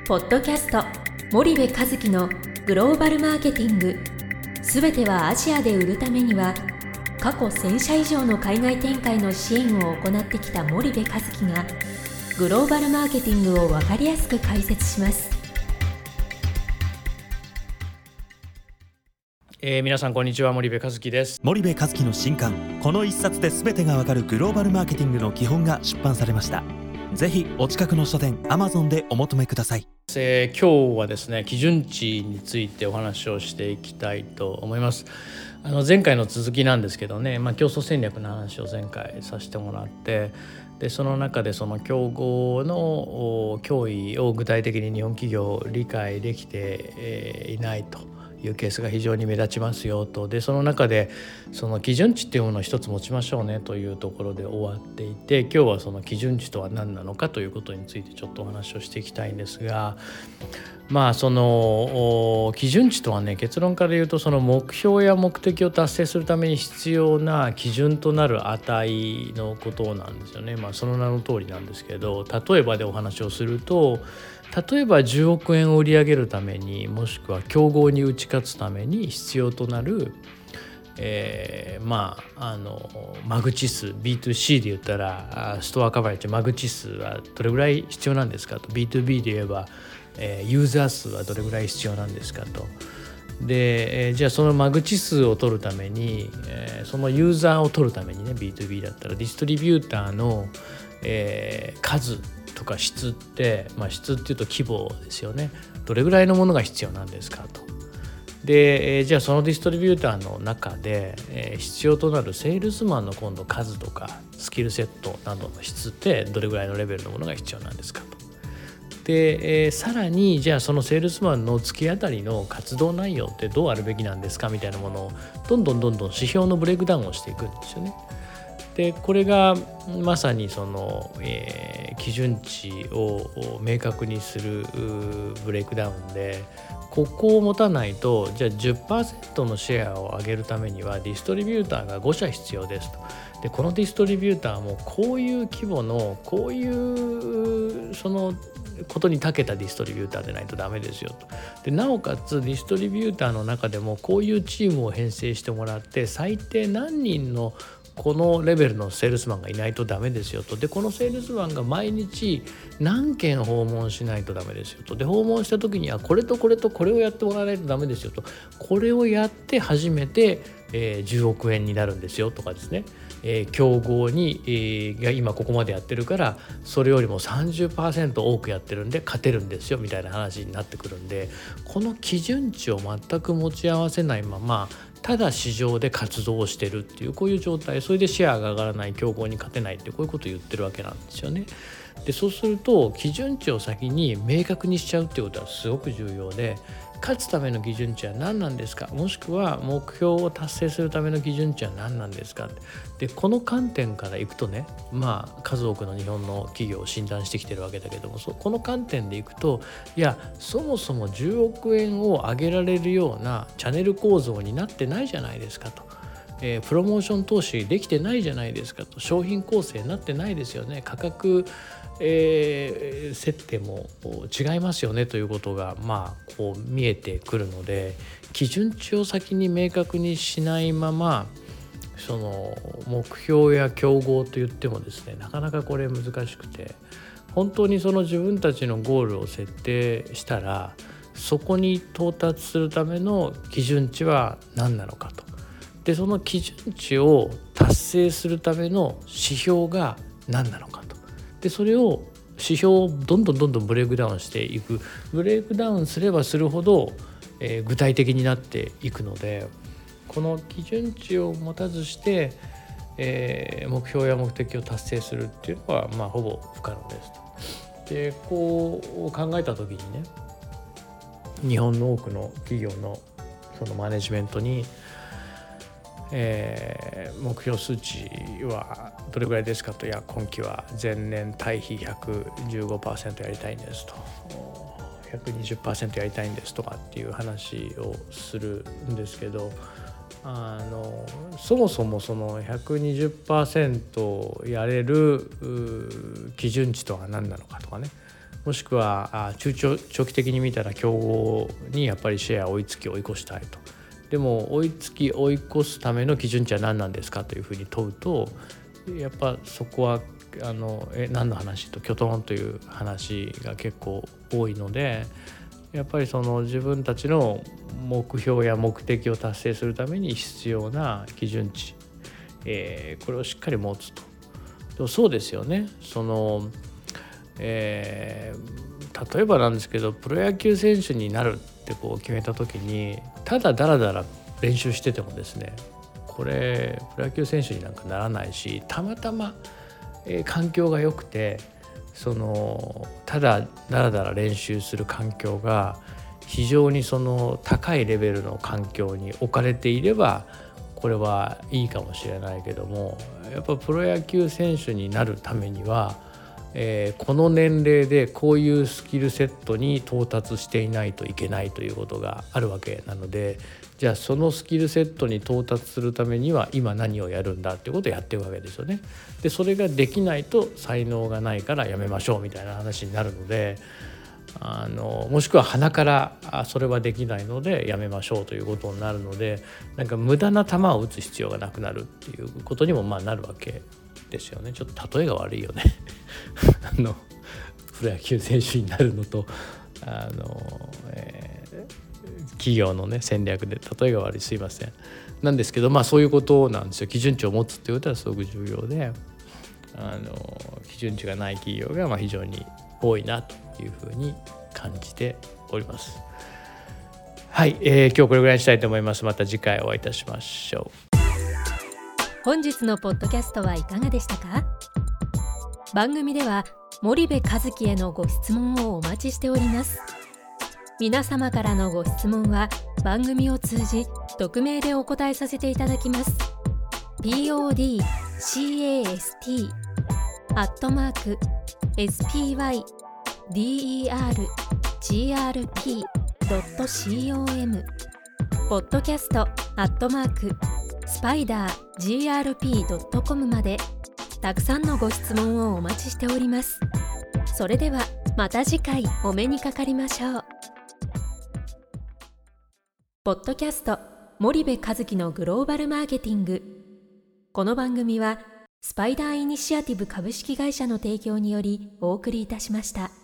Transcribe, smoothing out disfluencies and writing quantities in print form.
ポッドキャスト森部一樹のグローバルマーケティング、すべてはアジアで売るためには、過去1000社以上の海外展開の支援を行ってきた森部一樹がグローバルマーケティングを分かりやすく解説します。 皆さんこんにちは、森部一樹です。 森部一樹の新刊、この一冊で全てがわかるグローバルマーケティングの基本が出版されました。ぜひお近くの書店 Amazon でお求めください。 今日はですね、基準値についてお話をしていきたいと思います。前回の続きなんですけどね、競争戦略の話を前回させてもらって、でその中でその競合の脅威を具体的に日本企業理解できていないというケースが非常に目立ちますよと。でその中でその基準値っていうものを一つ持ちましょうねというところで終わっていて、今日はその基準値とは何なのかということについてちょっとお話をしていきたいんですが、その基準値とはね、結論から言うとその目標や目的を達成するために必要な基準となる値のことなんですよね。その名の通りなんですけど、例えばでお話をすると、例えば10億円を売り上げるために、もしくは競合に打ち勝つために必要となる間口数 B2C で言ったらストアカバレッジ、間口数はどれぐらい必要なんですかと。 B2B で言えばユーザー数はどれぐらい必要なんですかと。でじゃあその間口数を取るために、そのユーザーを取るためにね、 B2B だったらディストリビューターの、数とか質って、質っていうと規模ですよね。どれぐらいのものが必要なんですかと。でじゃあそのディストリビューターの中で、必要となるセールスマンの今度数とかスキルセットなどの質ってどれぐらいのレベルのものが必要なんですかと。で、さらにじゃあそのセールスマンの月あたりの活動内容ってどうあるべきなんですかみたいなものをどんどん指標のブレイクダウンをしていくんですよね。でこれがまさにその、基準値を明確にするブレイクダウンで、ここを持たないと、じゃあ 10% のシェアを上げるためにはディストリビューターが5社必要ですと。でこのディストリビューターもこういう規模のこういうそのことに長けたディストリビューターでないとダメですよと。でなおかつディストリビューターの中でもこういうチームを編成してもらって、最低何人のこのレベルのセールスマンがいないとダメですよと。でこのセールスマンが毎日何件訪問しないとダメですよと。で訪問した時にはこれとこれとこれをやってもらわないとダメですよと。これをやって初めて、10億円になるんですよとかですね。競合に、が今ここまでやってるからそれよりも 30% 多くやってるんで勝てるんですよみたいな話になってくるんで、この基準値を全く持ち合わせないままただ市場で活動をしてるっていう、こういう状態、それでシェアが上がらない、競合に勝てないってこういうことを言ってるわけなんですよね。でそうすると基準値を先に明確にしちゃうっていうことはすごく重要で、勝つための基準値は何なんですか、もしくは目標を達成するための基準値は何なんですか。でこの観点からいくとね、数多くの日本の企業を診断してきてるわけだけども、この観点でいくと、いやそもそも10億円を上げられるようなチャンネル構造になってないじゃないですかと。プロモーション投資できてないじゃないですかと。商品構成になってないですよね。価格、設定も違いますよねということがこう見えてくるので、基準値を先に明確にしないままその目標や競合といってもですね、なかなかこれ難しくて、本当にその自分たちのゴールを設定したらそこに到達するための基準値は何なのかと。でその基準値を達成するための指標が何なのかと。でそれを指標をどんどんブレイクダウンしていく。ブレイクダウンすればするほど、具体的になっていくので、この基準値を持たずして、目標や目的を達成するっていうのはほぼ不可能ですと。でこう考えた時にね、日本の多くの企業のそのマネジメントに目標数値はどれぐらいですかと。いや今期は前年対比 115% やりたいんですと、120% やりたいんですとかっていう話をするんですけど、そもそもその 120% やれる基準値とは何なのかとかね、 もしくは中長期的に見たら競合にやっぱりシェアを追いつき追い越したいと。でも追いつき追い越すための基準値は何なんですかというふうに問うと、やっぱそこは何の話とキョトンという話が結構多いので、やっぱりその自分たちの目標や目的を達成するために必要な基準値、これをしっかり持つと。でもそうですよね。例えばなんですけど、プロ野球選手になるって決めた時にただだらだら練習しててもですね、これプロ野球選手になんかならないし、たまたま、環境が良くてただだらだら練習する環境が非常に高いレベルの環境に置かれていればこれはいいかもしれないけども、やっぱプロ野球選手になるためにはこの年齢でこういうスキルセットに到達していないといけないということがあるわけなので、じゃあそのスキルセットに到達するためには今何をやるんだっていうことをやっていくわけですよね。でそれができないと才能がないからやめましょうみたいな話になるので、もしくは鼻からそれはできないのでやめましょうということになるので、なんか無駄な球を打つ必要がなくなるっていうことにもなるわけですよね。ちょっと例えが悪いよねプロ野球選手になるのと企業のね戦略で例えが悪い、すいませんなんですけど、そういうことなんですよ。基準値を持つっていうことはすごく重要で、基準値がない企業が非常に多いなというふうに感じております。はい、今日これぐらいにしたいと思います。また次回お会いいたしましょう。 本日のポッドキャストはいかがでしたか？番組では森部一樹へのご質問をお待ちしております。皆様からのご質問は番組を通じ匿名でお答えさせていただきます。podcast@spydergrp.com podcast@spidergrp.com までたくさんのご質問をお待ちしております。それではまた次回お目にかかりましょう。ポッドキャスト森部一樹のグローバルマーケティング。この番組はスパイダーイニシアティブ株式会社の提供によりお送りいたしました。